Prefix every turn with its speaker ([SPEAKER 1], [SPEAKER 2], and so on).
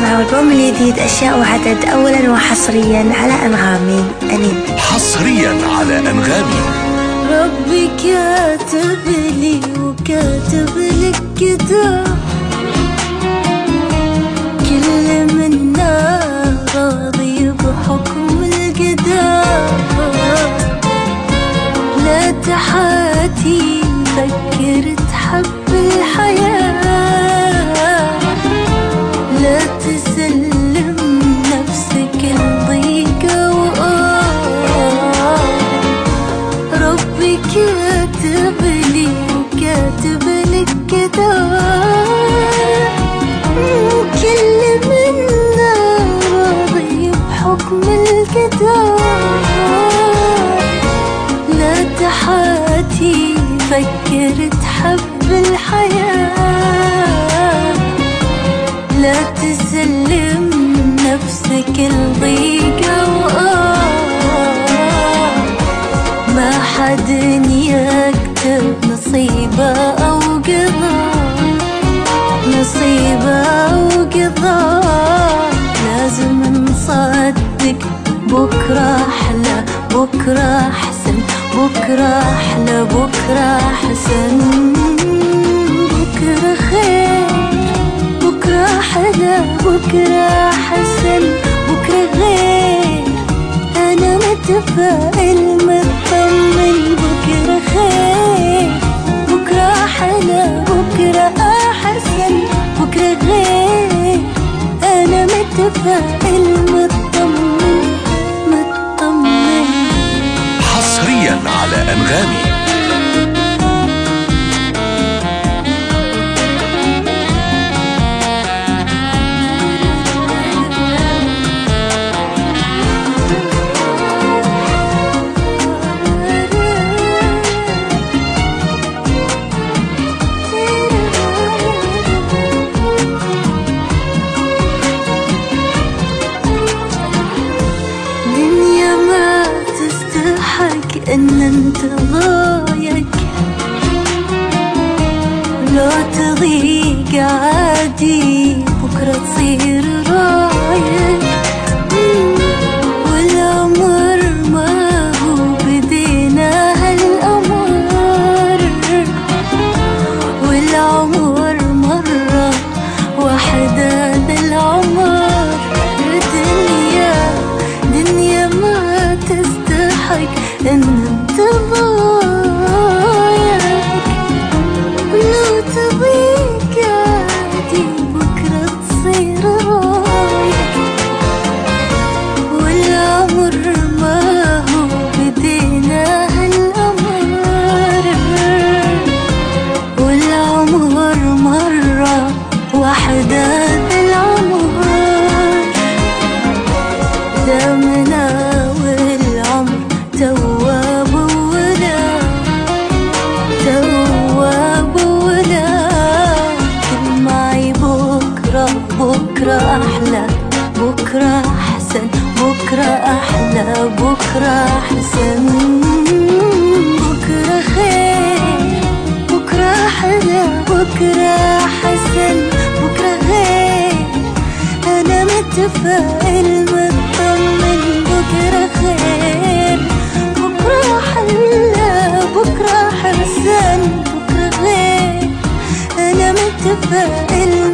[SPEAKER 1] تسمعوا البوم الجديد أشياء وعدد، أولا وحصريا على أنغامي. أنين
[SPEAKER 2] حصريا على أنغامي.
[SPEAKER 3] ربي كاتب لي وكاتب لك كتاب، كل منا راضي بحكم القدر. لا تحاتي فكر تحب الحياة، لا تسلم نفسك لضيقة ربي كاتب لي وكاتب لك كتاب، كل منا راضي بحكم القدر. لا تحاتي فكر تحب الحياة، لا تسلم نفسك لضيقة ما حد يكتب نصيبه أو قضاء، نصيبه أو قضاء. لازم نصدق بكرة أحلى، بكرة أحسن، بكرة أحلى، بكرة أحسن، بكرة خير، بكرة أحلى، بكرة أحسن، بكرة غير. أنا متفائل مطمن، بكرة خير، بكرة أحلى، بكرة أحسن، بكرة غير. أنا متفائل مطمن، مطمن.
[SPEAKER 2] حصريا على أنغامي.
[SPEAKER 3] إن انت ضايق لو تضيق عادي، بكرة تصير رايق. والأمر ما هو بدينا هالأمر، والعمر مرة واحدة بالعمر. دنيا ما تستحق إن انت ضايق، لو تضيق عادي بكرة تصير رايق. والعمر ما هو بدينا هالأمر، والعمر مرة واحدة بالعمر. دامنا والعمر تواب ولا، تواب ولا. كل معي بكرة، بكرة أحلى، بكرة أحسن، بكرة أحلى، بكرة أحسن، بكرة خير، بكرة أحلى، بكرة أحسن، بكرة غير. أنا متفائل مطمن، بكرة خير، بكرة أحلى، بكرة أحسن، بكرة غير. أنا متفائل